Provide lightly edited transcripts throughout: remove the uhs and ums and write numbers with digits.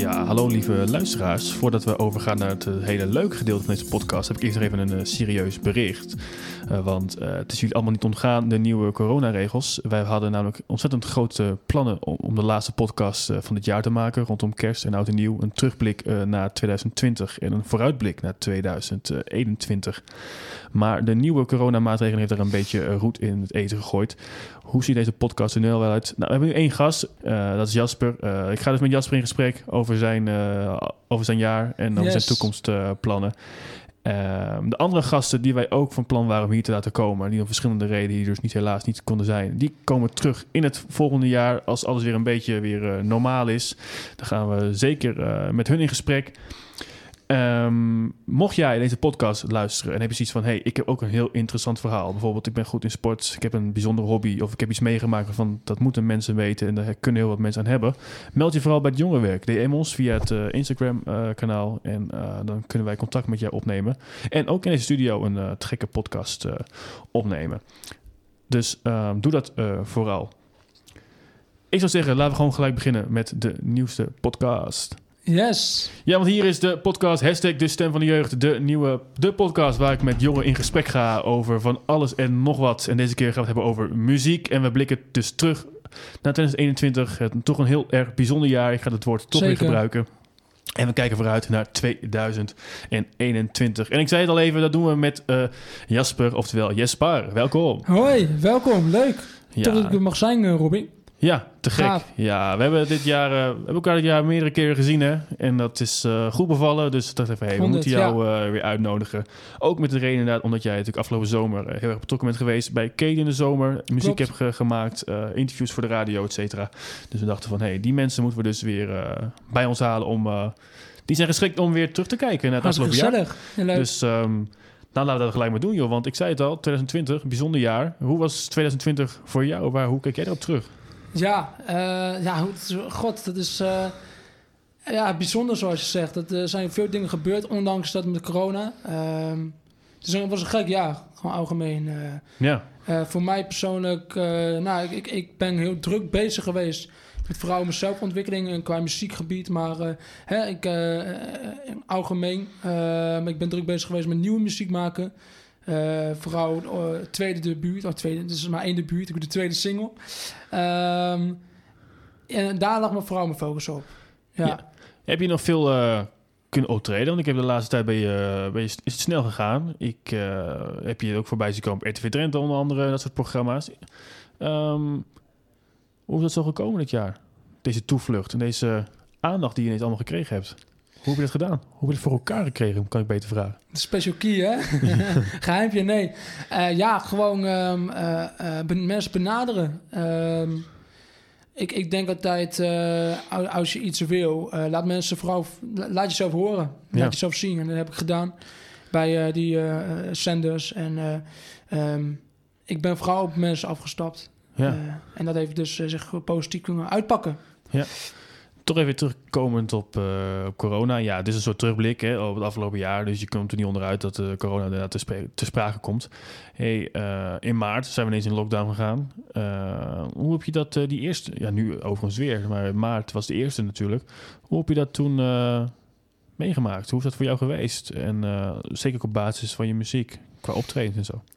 Ja, hallo lieve luisteraars. Voordat we overgaan naar het hele leuke gedeelte van deze podcast, heb ik eerst nog even een serieus bericht. Want het is jullie allemaal niet ontgaan, de nieuwe coronaregels. Wij hadden namelijk ontzettend grote plannen om de laatste podcast van dit jaar te maken, rondom kerst en oud en nieuw. Een terugblik naar 2020 en een vooruitblik naar 2021. Maar de nieuwe coronamaatregelen heeft er een beetje roet in het eten gegooid. Hoe ziet deze podcast er nu wel uit? Nou, we hebben nu 1 gast, dat is Jasper. Ik ga dus met Jasper in gesprek over zijn jaar en over zijn toekomstplannen. De andere gasten die wij ook van plan waren om hier te laten komen, die om verschillende redenen hier dus helaas niet konden zijn, die komen terug in het volgende jaar als alles weer een beetje normaal is. Dan gaan we zeker met hun in gesprek. Mocht jij deze podcast luisteren en heb je zoiets van, hey, ik heb ook een heel interessant verhaal. Bijvoorbeeld, ik ben goed in sport, ik heb een bijzondere hobby of ik heb iets meegemaakt waarvan dat moeten mensen weten en daar kunnen heel wat mensen aan hebben. Meld je vooral bij het jongerenwerk. DM ons via het Instagram kanaal en dan kunnen wij contact met jou opnemen. En ook in deze studio een te gekke podcast opnemen. Dus doe dat vooral. Ik zou zeggen, laten we gewoon gelijk beginnen met de nieuwste podcast. Yes. Ja, want hier is de podcast, #de stem van de jeugd, de podcast waar ik met jongeren in gesprek ga over van alles en nog wat. En deze keer gaan we het hebben over muziek en we blikken dus terug naar 2021. Toch een heel erg bijzonder jaar. Ik ga het woord toch weer gebruiken. En we kijken vooruit naar 2021. En ik zei het al even, dat doen we met Jasper, oftewel Jesper. Welkom. Hoi, welkom. Leuk. Ja. Toch dat ik er mag zijn, Robin. Ja, te gek. Gaaf. Ja, we hebben elkaar dit jaar meerdere keren gezien, hè. En dat is goed bevallen. Dus ik dacht even, we moeten jou weer uitnodigen. Ook met de reden inderdaad, omdat jij natuurlijk afgelopen zomer heel erg betrokken bent geweest bij Kate in de zomer. Muziek hebt gemaakt, interviews voor de radio, et cetera. Dus we dachten van, hey, die mensen moeten we dus weer bij ons halen om... die zijn geschikt om weer terug te kijken naar het afgelopen jaar. Ja, leuk. Dus... nou, laten we dat gelijk maar doen, joh. Want ik zei het al, 2020, bijzonder jaar. Hoe was 2020 voor jou? Hoe kijk jij erop terug? God, dat is bijzonder zoals je zegt. Er zijn veel dingen gebeurd, ondanks dat met corona. Dus het was een gek jaar, gewoon algemeen. Voor mij persoonlijk, ik ben heel druk bezig geweest met vooral mijn zelfontwikkeling en qua muziekgebied. Maar algemeen, ik ben druk bezig geweest met nieuwe muziek maken. Vooral tweede debuut, dit is maar 1 debuut, ik doe de tweede single. En daar lag vooral mijn focus op. Ja. Heb je nog veel kunnen optreden? Want ik heb de laatste tijd is het snel gegaan. Heb je ook voorbij zien komen op RTV Drenthe onder andere, dat soort programma's. Hoe is dat zo gekomen dit jaar? Deze toevlucht en deze aandacht die je ineens allemaal gekregen hebt. Hoe heb je dat gedaan? Hoe heb je het voor elkaar gekregen, kan ik beter vragen? De special key, hè? Geheimpje, nee. Gewoon mensen benaderen. Ik denk altijd, als je iets wil, laat mensen vooral... Laat jezelf horen. Laat jezelf zien. En dat heb ik gedaan bij die zenders. En ik ben vooral op mensen afgestapt. Ja. En dat heeft dus zich positief kunnen uitpakken. Ja. Toch even terugkomend op corona. Ja, dit is een soort terugblik op het afgelopen jaar. Dus je komt er niet onderuit dat corona inderdaad te sprake komt. In maart zijn we ineens in lockdown gegaan. Hoe heb je dat die eerste... Ja, nu overigens weer. Maar maart was de eerste natuurlijk. Hoe heb je dat toen meegemaakt? Hoe is dat voor jou geweest? En zeker op basis van je muziek. Qua optredens en zo.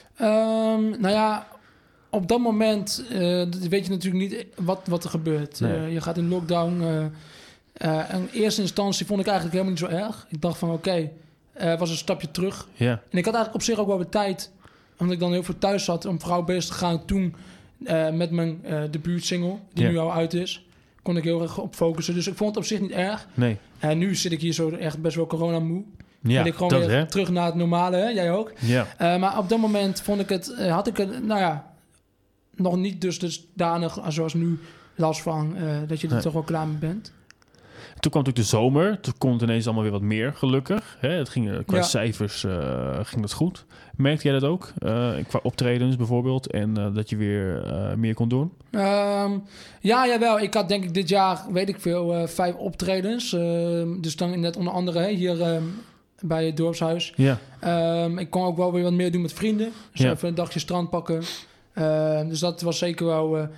Op dat moment weet je natuurlijk niet wat er gebeurt. Nee. Je gaat in lockdown. In eerste instantie vond ik eigenlijk helemaal niet zo erg. Ik dacht van was een stapje terug. Yeah. En ik had eigenlijk op zich ook wel weer tijd. Omdat ik dan heel veel thuis zat om vooral bezig te gaan toen met mijn debuutsingle, die nu al uit is. Kon ik heel erg op focussen. Dus ik vond het op zich niet erg. Nee. En nu zit ik hier zo echt best wel corona-moe. Ja, en ik gewoon weer terug naar het normale, hè? Jij ook. Ja. Maar op dat moment had ik het, nog niet dusdanig zoals nu last van dat je er toch wel klaar mee bent. Toen kwam natuurlijk de zomer. Toen kon het ineens allemaal weer wat meer, gelukkig. Het ging, qua cijfers ging dat goed. Merkte jij dat ook? Qua optredens bijvoorbeeld. En dat je weer meer kon doen? Jawel. Ik had denk ik dit jaar, 5 optredens. Dus dan net onder andere hier bij het dorpshuis. Ja. Ik kon ook wel weer wat meer doen met vrienden. Dus even een dagje strand pakken. Dus dat was zeker wel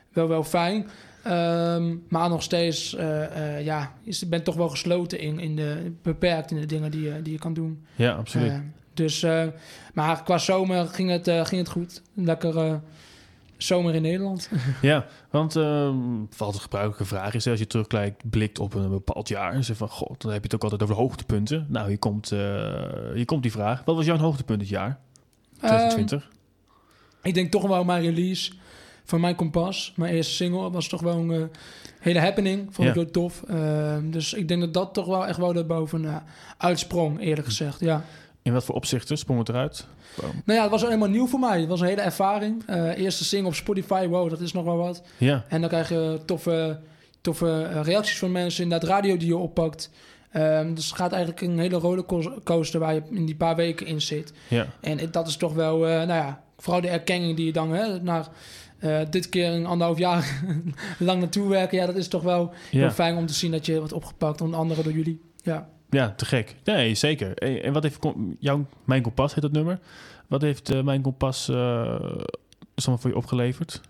wel fijn. Maar nog steeds, je bent toch wel gesloten beperkt in de dingen die je kan doen. Ja, absoluut. Maar qua zomer ging het goed. Lekker zomer in Nederland. Ja, want wat de gebruikelijke vraag is, als je terugblikt op een bepaald jaar, en zegt van, god, dan heb je het ook altijd over de hoogtepunten. Nou, hier komt die vraag. Wat was jouw hoogtepunt dit jaar? 2020? Ik denk toch wel mijn release van Mijn Kompas. Mijn eerste single was toch wel een hele happening. Vond ik heel tof. Dus ik denk dat toch wel echt wel erboven uitsprong, eerlijk gezegd. Ja. In wat voor opzichten sprong het eruit? Nou ja, het was helemaal nieuw voor mij. Het was een hele ervaring. Eerste single op Spotify, wow, dat is nog wel wat. Ja. En dan krijg je toffe reacties van mensen. Inderdaad, radio die je oppakt. Dus het gaat eigenlijk een hele rollercoaster waar je in die paar weken in zit. Ja. En dat is toch wel, vooral de erkenning die je dan naar dit keer een 1,5 jaar lang naartoe werken. Ja, dat is toch wel heel fijn om te zien dat je wordt opgepakt, onder andere door jullie. Ja. Ja, te gek. Nee, zeker. En wat heeft Mijn Kompas, heet dat nummer? Wat heeft Mijn Kompas voor je opgeleverd?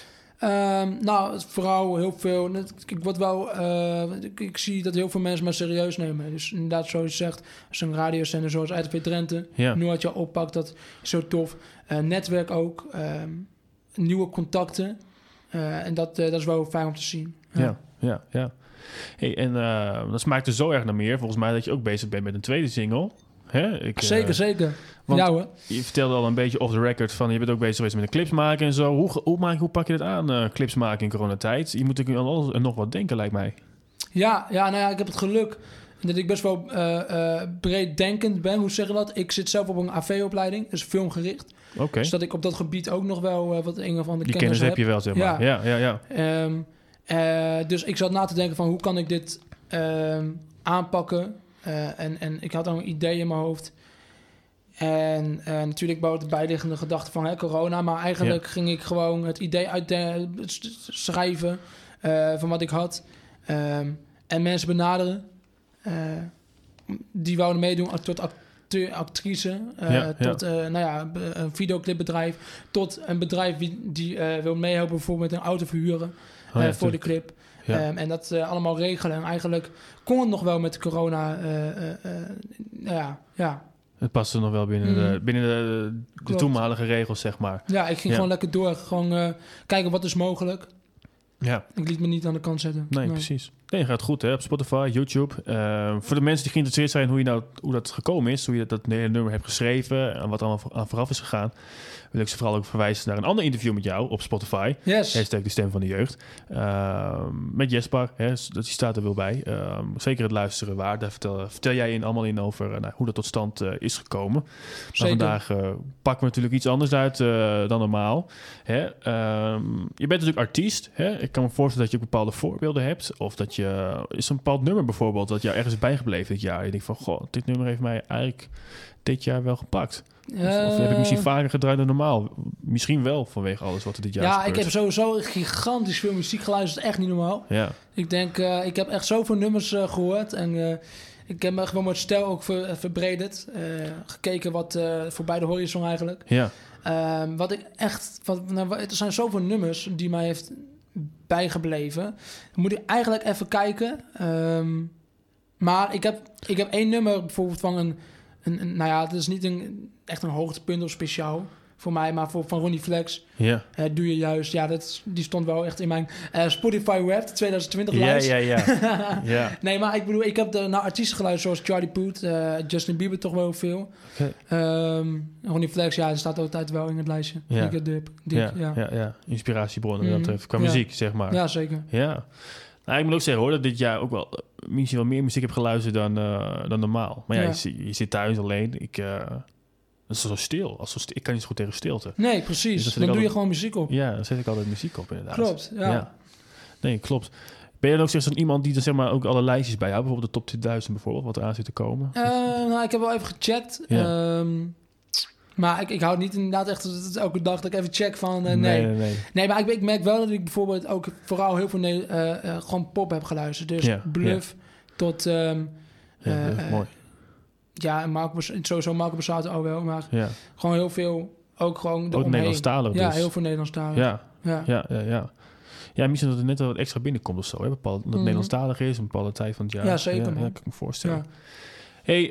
Vooral heel veel. Ik zie dat heel veel mensen me serieus nemen. Dus inderdaad, zoals je zegt, als een radiozender zoals RTV Drenthe, nu wat je oppakt, dat is zo tof. Netwerk ook, nieuwe contacten. En dat is wel fijn om te zien. Ja. Hey, en dat smaakt er zo erg naar meer, volgens mij, dat je ook bezig bent met een tweede single. Hè? Zeker. Want ja, hoor. Je vertelde al een beetje off the record van je bent ook bezig geweest met een clips maken en zo. Hoe pak je dat aan, clips maken in coronatijd? Je moet natuurlijk aan alles en nog wat denken, lijkt mij. Ja, ik heb het geluk dat ik best wel breed denkend ben. Hoe zeg je dat? Ik zit zelf op een AV-opleiding, dus filmgericht. Okay. Dus dat ik op dat gebied ook nog wel wat een of andere kennis heb je wel, zeg maar. Ja. Dus ik zat na te denken van hoe kan ik dit aanpakken? En ik had al een idee in mijn hoofd. En natuurlijk bouwde de bijliggende gedachte van corona. Maar eigenlijk ging ik gewoon het idee schrijven van wat ik had. En mensen benaderen. Die wouden meedoen tot actrice. Tot een videoclipbedrijf. Tot een bedrijf die wil meehelpen bijvoorbeeld met een auto verhuren voor de clip. Ja. En dat allemaal regelen. En eigenlijk kon het nog wel met corona. Het paste nog wel binnen de toenmalige regels, zeg maar. Ja, ik ging gewoon lekker door. Gewoon kijken wat is mogelijk. Ja. Ik liet me niet aan de kant zetten. Nee, precies. Nee, gaat goed, hè? Op Spotify, YouTube. Voor de mensen die geïnteresseerd zijn hoe dat gekomen is, hoe je dat hele nummer hebt geschreven en wat allemaal aan vooraf is gegaan, wil ik ze vooral ook verwijzen naar een ander interview met jou op Spotify. Yes. Hashtag de stem van de jeugd. Met Jesper, die staat er wel bij. Zeker het luisteren waard. Daar vertel jij allemaal in over hoe dat tot stand is gekomen. Maar vandaag pakken we natuurlijk iets anders uit dan normaal. Hè? Je bent natuurlijk artiest. Hè? Ik kan me voorstellen dat je ook bepaalde voorbeelden hebt. Of dat is een bepaald nummer bijvoorbeeld dat jou ergens is bijgebleven dit jaar. Je denkt van, goh, dit nummer heeft mij eigenlijk dit jaar wel gepakt. Of heb ik misschien vaker gedraaid dan normaal? Misschien wel, vanwege alles wat er dit jaar is gebeurd. Ik heb sowieso gigantisch veel muziek geluisterd. Echt niet normaal. Ja. Ik denk, ik heb echt zoveel nummers gehoord. En ik heb me gewoon mijn stijl ook verbrederd. Gekeken wat voorbij de horizon eigenlijk. Ja. Er zijn zoveel nummers die mij heeft bijgebleven. Dan moet ik eigenlijk even kijken. Maar ik heb 1 nummer bijvoorbeeld van het is niet echt een hoogtepunt of speciaal voor mij, maar van Ronnie Flex. Ja. Doe je juist. Ja, die stond wel echt in mijn Spotify Wrapped 2020 lijst. Ja. Nee, maar ik bedoel, ik heb naar artiesten geluisterd zoals Charlie Puth, Justin Bieber toch wel veel. Okay. Ronnie Flex, die staat altijd wel in het lijstje. Ja. Ja. Inspiratiebronnen qua muziek, zeg maar. Ja, zeker. Ja. Nou, ik moet ook zeggen hoor, dat dit jaar ook wel misschien wel meer muziek heb geluisterd dan normaal. Maar je zit thuis alleen. Het is zo stil. Ik kan niet zo goed tegen stilte. Nee, precies. Dus dan doe je gewoon muziek op. Ja, dan zet ik altijd muziek op inderdaad. Klopt, ja. Nee, klopt. Ben je dan ook zeg, iemand die dan zeg maar ook alle lijstjes bij jou, bijvoorbeeld de top 2000 bijvoorbeeld, wat eraan zit te komen? Ik heb wel even gecheckt. Ja. Maar ik hou niet inderdaad echt elke dag dat ik even check van... Nee, maar ik merk wel dat ik bijvoorbeeld ook vooral heel veel gewoon pop heb geluisterd. Dus Bluff tot... mooi. Ja, sowieso Marco Borsato al wel, maar gewoon heel veel... Ook gewoon Nederlandstalig dus. Ja, heel veel Nederlandstalig. Ja. Ja, misschien dat er net wel wat extra binnenkomt of zo. Hè? Dat het Nederlandstalig is, een bepaalde tijd van het jaar. Ja, zeker, man. Ja, kan ik me voorstellen. Ja. Hey,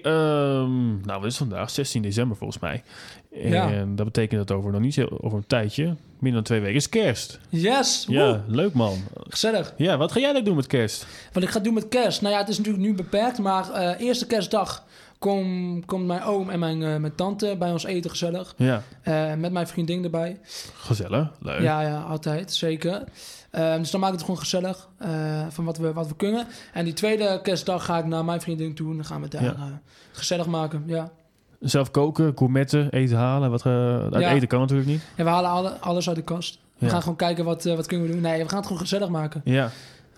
wat is vandaag? 16 december volgens mij. En dat betekent dat over een tijdje, minder dan 2 weken, is kerst. Yes! Ja, woe. leuk man. Gezellig. Ja, wat ga jij dan doen met kerst? Wat ik ga doen met kerst? Nou ja, het is natuurlijk nu beperkt, maar eerste kerstdag komt mijn oom en mijn tante bij ons eten, gezellig. Ja. Met mijn vriendin erbij. Gezellig, leuk. Ja, altijd, zeker. Dus dan maak ik het gewoon gezellig van wat we kunnen. En die tweede kerstdag ga ik naar mijn vriendin toe en dan gaan we het daar gezellig maken, ja. Zelf koken, gourmetten, eten halen. Eten kan natuurlijk niet. Ja, we halen alles uit de kast. We gaan gewoon kijken wat kunnen we doen. Nee, we gaan het gewoon gezellig maken. Ja.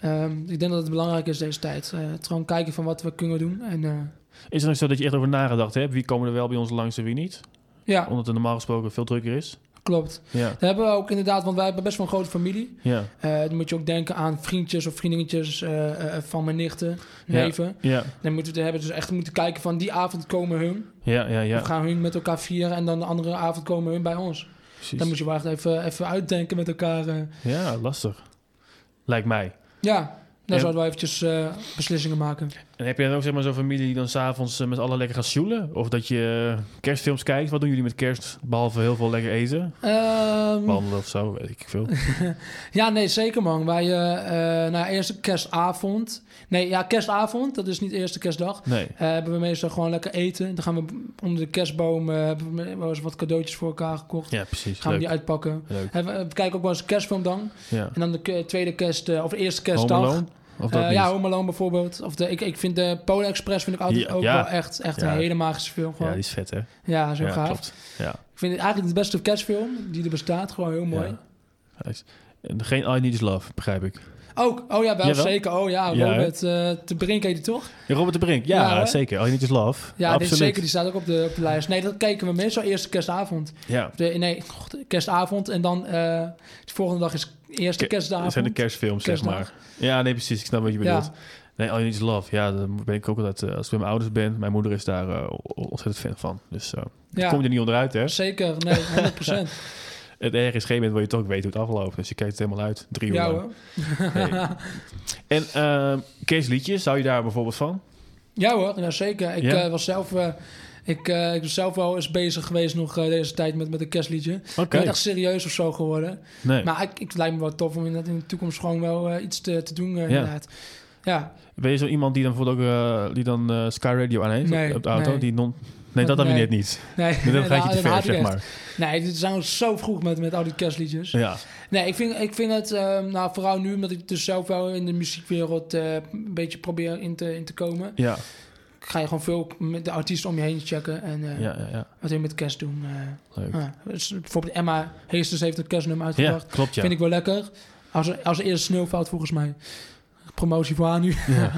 Ik denk dat het belangrijk is deze tijd. Het gewoon kijken van wat we kunnen doen. En, is het nog zo dat je echt over nagedacht hebt? Wie komen er wel bij ons langs en wie niet? Ja. Omdat het normaal gesproken veel drukker is? Klopt. Ja. Dat hebben we ook inderdaad, want wij hebben best wel een grote familie. Ja. Dan moet je ook denken aan vriendjes of vriendinnetjes van mijn nichten, neven. Ja. Dan moeten we dus echt moeten kijken van die avond komen hun. Ja. Of gaan hun met elkaar vieren en dan de andere avond komen hun bij ons. Precies. Dan moet je wel echt even uitdenken met elkaar. Ja, lastig. Lijkt mij. Ja, dan zouden we eventjes beslissingen maken. En heb je dan ook zeg maar zo'n familie die dan s'avonds met allen lekker gaat sjoelen? Of dat je kerstfilms kijkt? Wat doen jullie met kerst? Behalve heel veel lekker eten? Wandelen of zo, weet ik veel. Ja, nee, zeker man. Wij, eerste kerstavond. Nee, ja, kerstavond. Dat is niet de eerste kerstdag. Nee. Hebben we meestal gewoon lekker eten. Dan gaan we onder de kerstboom hebben we wel eens wat cadeautjes voor elkaar gekocht. Ja, precies. Gaan we die uitpakken. We kijken ook wel eens een kerstfilm dan. Ja. En dan de tweede kerst, of de eerste kerstdag. Home Alone? Of dat ja, Home Alone bijvoorbeeld. Of ik vind de Polar Express vind ik altijd ook wel echt een hele magische film. Gewoon. Ja, die is vet, hè? Ja, zo gaaf. Klopt. Ja. Ik vind het eigenlijk de beste kerstfilm die er bestaat. Gewoon heel mooi. Ja. En geen All You Need Is Love, begrijp ik. Ook? Oh ja, wel zeker. Oh ja, Robert de Brink heet die toch? Ja, Robert de Brink. Ja, zeker. All You Need Is Love. Ja, dit zeker. Die staat ook op de lijst. Nee, dat keken we meestal eerste kerstavond. Ja. Kerstavond. En dan de volgende dag is eerste kerstavond. Dat zijn de kerstfilms, zeg maar. Ja, nee, precies. Ik snap wat je bedoelt. Ja. Nee, All You Need Is Love. Ja, dan ben ik ook altijd... als ik bij mijn ouders ben, mijn moeder is daar ontzettend fan van. Dus kom je er niet onderuit, hè? Zeker. Nee, 100%. Het erg is geen moment wil je toch weten hoe het afloopt. Dus je kijkt het helemaal uit. 3 uur lang. Nee. En kerstliedjes, hou je daar bijvoorbeeld van? Ja hoor, nou, zeker. Ik was zelf... Ik ben zelf wel eens bezig geweest nog deze tijd met een kerstliedje. Ik ben echt serieus of zo geworden. Nee. Maar het lijkt me wel tof om in de toekomst gewoon wel iets te doen inderdaad. Ja. Ben je zo iemand die dan bijvoorbeeld ook Sky Radio aan heeft op de auto? Nee. Nee, dat dan weer net niet. Nee, dat gaat je te ver, zeg maar. Nee, dit zijn zo vroeg met al die kerstliedjes. Ja. Nee, ik vind het, vooral nu, omdat ik dus zelf wel in de muziekwereld een beetje probeer in te komen. Ja. Ga je gewoon veel met de artiesten om je heen checken en wat je met kerst doen. Leuk. Dus bijvoorbeeld Emma Heesters heeft een kerstnummer uitgebracht. Ja, klopt, ja. Vind ik wel lekker. Als eerste Sneeuwveld volgens mij. Promotie voor haar nu.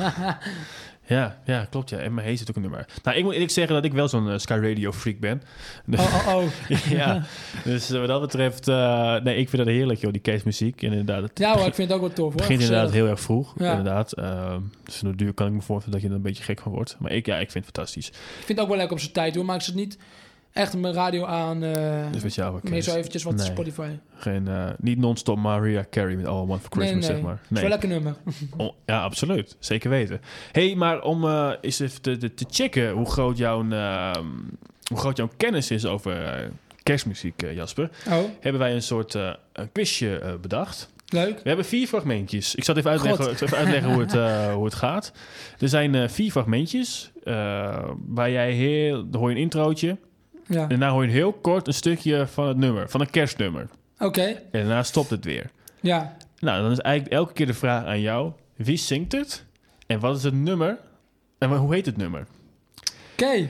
Ja, klopt. Ja. En mijn heet het ook een nummer. Nou, ik moet eerlijk zeggen dat ik wel zo'n Sky Radio freak ben. Ja, dus wat dat betreft... ik vind dat heerlijk, joh, die kerstmuziek. Inderdaad, ja hoor, ik vind het ook wel tof, hoor. Het begint inderdaad heel erg vroeg, inderdaad. Dus een duur kan ik me voorstellen dat je er een beetje gek van wordt. Maar ik vind het fantastisch. Ik vind het ook wel lekker op zijn tijd, hoor. Maar ik zit niet echt mijn radio aan. Dus met jou meestal eventjes wat Spotify. Niet non-stop Mariah Carey met All I Want For Christmas, zeg maar. Nee, het is wel lekker nummer. Ja, absoluut. Zeker weten. Hey, maar om eens even te checken hoe groot jouw kennis is over kerstmuziek, Jasper, hebben wij een soort quizje bedacht. Leuk. We hebben 4 fragmentjes. Ik zal het even uitleggen hoe het gaat. Er zijn 4 fragmentjes waar dan hoor je een introotje. Ja. En daarna hoor je heel kort een stukje van het nummer, van een kerstnummer. Oké. En daarna stopt het weer. Ja. Nou, dan is eigenlijk elke keer de vraag aan jou: wie zingt het? En wat is het nummer? En hoe heet het nummer? Oké.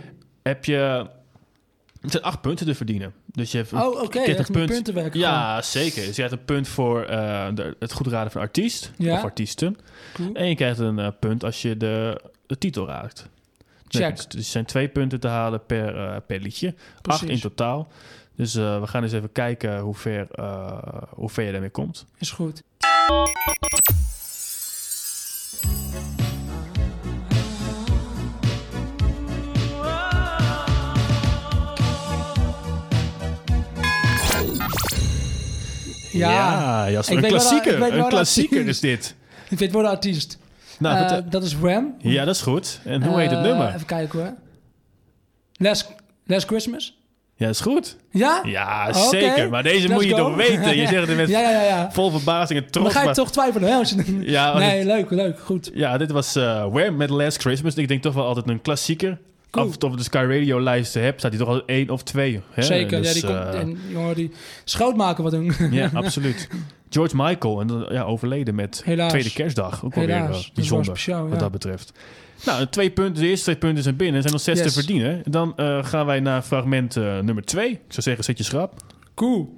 Het zijn 8 punten te verdienen. Dus je hebt een puntenwerk. Ja, zeker. Dus je krijgt een punt voor het goed raden van artiest of artiesten. Cool. En je krijgt een punt als je de titel raadt. Check. Dus er zijn 2 punten te halen per liedje. Precies. 8 in totaal. Dus we gaan eens even kijken hoe ver je daarmee komt. Is goed. Ja, Jasper, een klassieker. Een klassieker is dit. Ik weet wel de artiest. Nou, dat is Wham. Ja, dat is goed. En hoe heet het nummer? Even kijken hoor. Last Christmas. Ja, dat is goed. Ja? Ja, zeker. Maar deze moet je toch weten. Je zegt het met vol verbazing en trots. Maar ga je toch twijfelen? Hè? Ja, nee, leuk, goed. Ja, dit was Wham met Last Christmas. Ik denk toch wel altijd een klassieker. Cool. Of je de Sky Radio lijsten hebt, staat hij toch altijd 1 of 2. Hè? Zeker, dus, die schoutmaken wat doen. Ja, absoluut. George Michael, en overleden met tweede kerstdag. Ook wel weer bijzonder speciaal, wat dat betreft. Nou, de eerste 2 punten zijn binnen. Er zijn nog 6 te verdienen. Dan gaan wij naar fragment nummer 2. Ik zou zeggen, zet je schrap. Cool.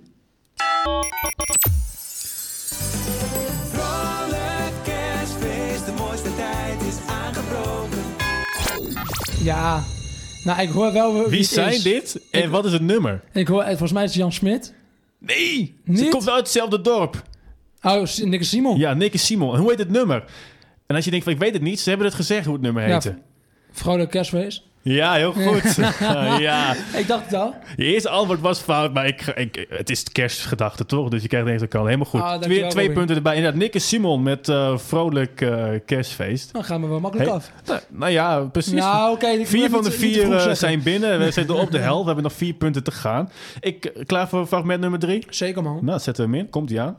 Vrolijk kerstfeest, de mooiste tijd is aangebroken. Ja, nou ik hoor wel wie zijn dit en wat is het nummer? Ik hoor, volgens mij is het Jan Smit. Nee, ze komt wel uit hetzelfde dorp. Oh, Nick en Simon. Ja, Nick en Simon. En hoe heet het nummer? En als je denkt van ik weet het niet, ze hebben het gezegd hoe het nummer heette. Ja, vrolijk kerstfeest. Ja, heel goed. Ja. Ik dacht het al. Je eerste antwoord was fout, maar het is kerstgedachte toch? Dus je krijgt deze kant helemaal goed. 2 punten erbij. Inderdaad, Nick en Simon met vrolijk kerstfeest. Dan gaan we wel makkelijk af. Nou ja, precies. Nou, okay, 4 van de 4 zijn binnen. We zitten op de helft. We hebben nog 4 punten te gaan. Klaar voor fragment nummer 3? Zeker, man. Nou, zetten we hem in. Komt-ie aan.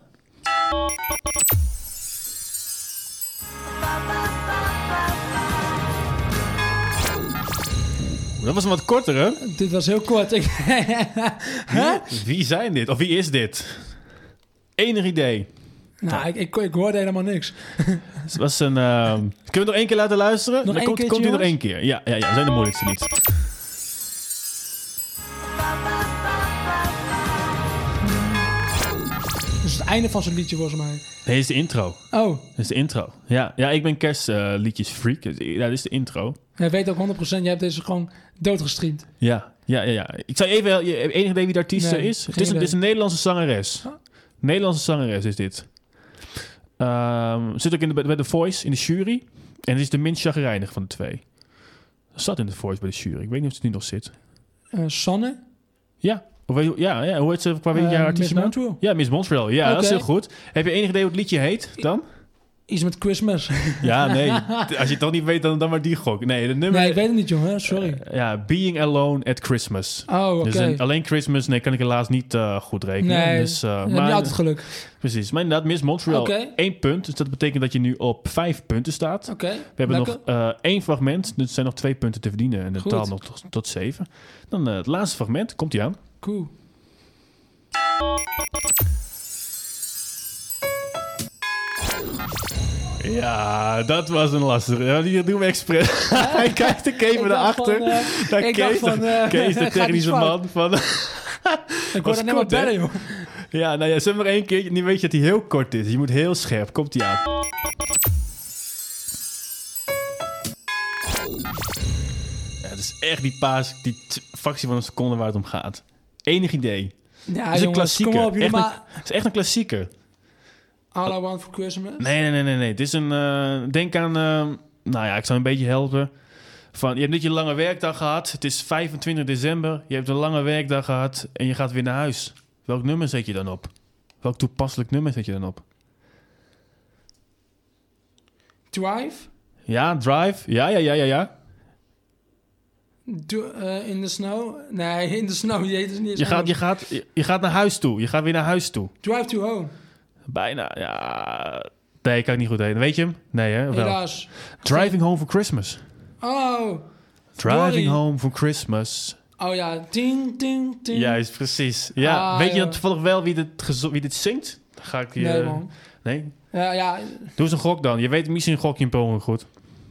Dat was een wat korter, hè? Dit was heel kort. Wie zijn dit? Of wie is dit? Enig idee? Nou, ik hoorde helemaal niks. Het was een... Kunnen we het nog 1 keer laten luisteren? Nog 1 keertje, komt hij nog 1 keer. Ja, we zijn de moeilijkste niet. Dat is het einde van zijn liedje, volgens mij. Nee, dit is de intro. Oh. Dat is de intro. Ja, ik ben kerstliedjes freak. Ja, dit is de intro. Jij weet ook 100%, jij hebt deze gewoon doodgestreamed. Ja. Ik zou even... Je hebt enig idee wie de artiest is? Het is een Nederlandse zangeres. Huh? Nederlandse zangeres is dit. Zit ook bij The Voice in de jury. En het is de minst chagrijnig van de 2. Dat zat in The Voice bij de jury. Ik weet niet of het nu nog zit. Sanne? Ja. Hoe heet ze qua jaar artiest? Miss Montreal. Ja, Miss Montreal. Ja, dat is heel goed. Heb je enig idee hoe het liedje heet dan? Iets met Christmas. Ja, nee. Als je het toch niet weet, dan maar die gok. Nee, de nummer... Nee, ik weet het niet, jongen. Sorry. Being Alone at Christmas. Oh, oké. Dus alleen Christmas, kan ik helaas niet goed rekenen. Nee, dus, maar niet altijd geluk. Precies. Maar inderdaad, Miss Montreal 1 punt. Dus dat betekent dat je nu op 5 punten staat. Oké. We hebben nog 1 fragment. Dus er zijn nog 2 punten te verdienen. En de taal nog tot 7. Dan het laatste fragment. Komt-ie aan. Cool. Ja, dat was een lastige. Ja, die doen we expres. Hij kijkt ook even naar achter. Kees, de technische man. Ik word er net maar bellen, joh. Ja, nou ja, zeg maar 1 keer. Nu weet je dat hij heel kort is. Je moet heel scherp. Komt hij aan. Ja, het is echt die fractie van een seconde waar het om gaat. Enig idee. Ja, het is een klassieker. Kom op, het is echt een klassieker. All I Want for Christmas? Nee. Het is een... denk aan... nou ja, ik zal een beetje helpen. Je hebt net je lange werkdag gehad. Het is 25 december. Je hebt een lange werkdag gehad. En je gaat weer naar huis. Welk nummer zet je dan op? Welk toepasselijk nummer zet je dan op? Drive? Ja, Drive. Ja. In the Snow? Nee, In the Snow. Je gaat naar huis toe. Je gaat weer naar huis toe. Drive to Home? Bijna, ja. Nee, kan ik niet goed heen. Weet je hem? Nee, hè? Helaas. Driving Home for Christmas. Oh. Driving Home for Christmas. Oh ja. Ting, ting, ting. Juist, precies. Ja, weet je dan toevallig wel wie dit zingt? Dan ga ik je... Nee, man. Nee? Ja. Doe eens een gok dan. Je weet misschien een gokje in Polen goed.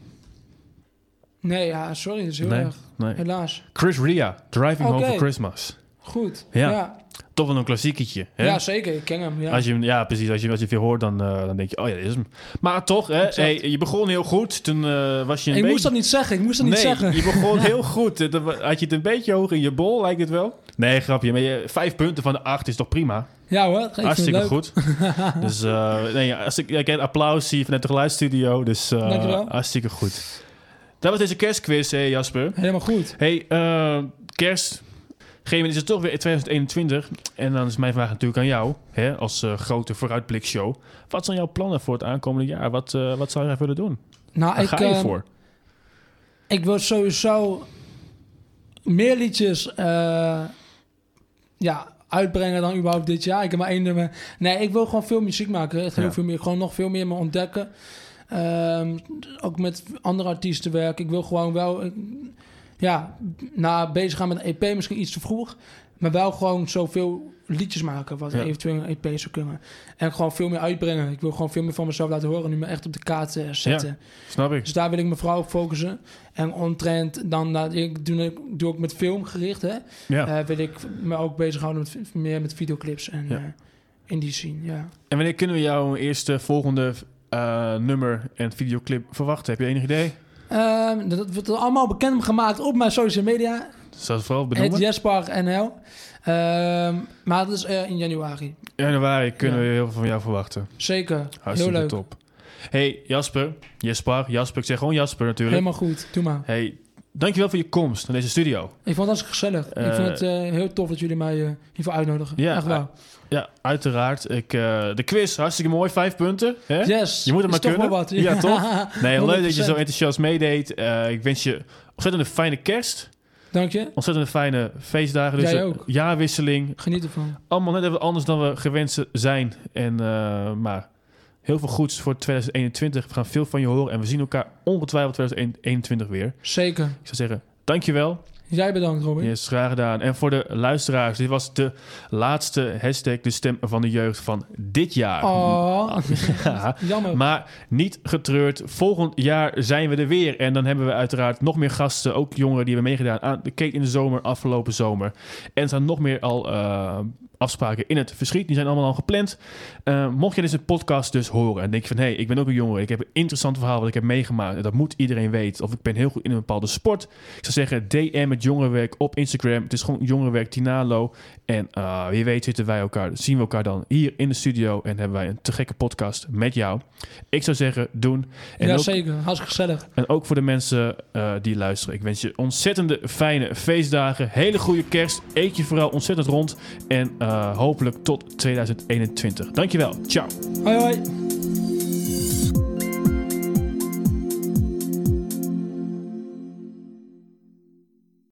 Nee, ja, sorry. Dat is heel erg. Nee. Helaas. Chris Ria, Driving Home for Christmas. Goed. Ja. Toch wel een klassieketje. Hè? Ja, zeker. Ik ken hem. Ja, Precies. Als je veel hoort, dan denk je... Oh ja, dit is hem. Maar toch, hè, je begon heel goed. Toen was je ik moest dat niet zeggen. Je begon heel goed. Dan had je het een beetje hoog in je bol, lijkt het wel. Nee, grapje. Maar 5 punten van de 8 is toch prima? Ja hoor. Hartstikke goed. Dus ik heb applaus hier vanuit de geluidsstudio. Dus hartstikke goed. Dat was deze kerstquiz, Jasper. Helemaal goed. Kerst... gegeven moment is het toch weer 2021. En dan is mijn vraag natuurlijk aan jou, hè, als grote vooruitblikshow. Wat zijn jouw plannen voor het aankomende jaar? Wat zou jij willen doen? Nou, Waar ga je voor? Ik wil sowieso meer liedjes uitbrengen dan überhaupt dit jaar. Ik heb maar 1 nummer. Nee, ik wil gewoon veel muziek maken. Echt heel veel meer. Gewoon nog veel meer me ontdekken. Ook met andere artiesten werken. Ik wil gewoon wel... bezig gaan met een EP misschien iets te vroeg. Maar wel gewoon zoveel liedjes maken... wat eventueel een EP zou kunnen. En gewoon veel meer uitbrengen. Ik wil gewoon veel meer van mezelf laten horen... nu me echt op de kaart zetten. Ja, snap ik. Dus daar wil ik me vooral op focussen. En omtrent dan... Ik doe ook met film gericht, hè. Ja. Wil ik me ook bezighouden meer met videoclips. En in die scene, ja. En wanneer kunnen we jouw eerste volgende nummer en videoclip verwachten? Heb je enig idee? Dat wordt allemaal bekend gemaakt op mijn social media. Zou het vooral benoemen? Het Jesper NL. Maar dat is in januari. Januari kunnen we heel veel van jou verwachten. Zeker. Hartstikke heel leuk. Top. Hey Jasper, ik zeg gewoon Jasper natuurlijk. Helemaal goed, doe maar. Hey, dankjewel voor je komst naar deze studio. Ik vond het hartstikke gezellig. Ik vind het heel tof dat jullie mij hiervoor uitnodigen. Ja, echt wel. Ja, uiteraard. De quiz, hartstikke mooi. 5 punten. Hè? Yes. Je moet het maar kunnen. Wel wat. Ja, toch? Nee, leuk dat je zo enthousiast meedeed. Ik wens je ontzettend een fijne kerst. Dank je. Ontzettend fijne feestdagen. Dus jij ook. Jaarwisseling. Geniet ervan. Allemaal net even anders dan we gewend zijn. En maar heel veel goeds voor 2021. We gaan veel van je horen. En we zien elkaar ongetwijfeld 2021 weer. Zeker. Ik zou zeggen, dankjewel. Jij bedankt, Robin. Yes, graag gedaan. En voor de luisteraars, dit was de laatste hashtag de stem van de jeugd van dit jaar. Oh, ja, jammer. Maar niet getreurd. Volgend jaar zijn we er weer. En dan hebben we uiteraard nog meer gasten, ook jongeren die hebben meegedaan aan de Kate in de Zomer, afgelopen zomer. En er zijn nog meer al afspraken in het verschiet. Die zijn allemaal al gepland. Mocht je deze podcast dus horen en denk je van, ik ben ook een jongere. Ik heb een interessant verhaal wat ik heb meegemaakt. Dat moet iedereen weten. Of ik ben heel goed in een bepaalde sport. Ik zou zeggen, DM het jongerenwerk op Instagram. Het is gewoon jongerenwerk Tinalo. En wie weet zien we elkaar dan hier in de studio. En hebben wij een te gekke podcast met jou. Ik zou zeggen, doen. En ja, ook, zeker. Hartstikke gezellig. En ook voor de mensen die luisteren. Ik wens je ontzettende fijne feestdagen. Hele goede kerst. Eet je vooral ontzettend rond. En hopelijk tot 2021. Dankjewel. Ciao. Hoi hoi.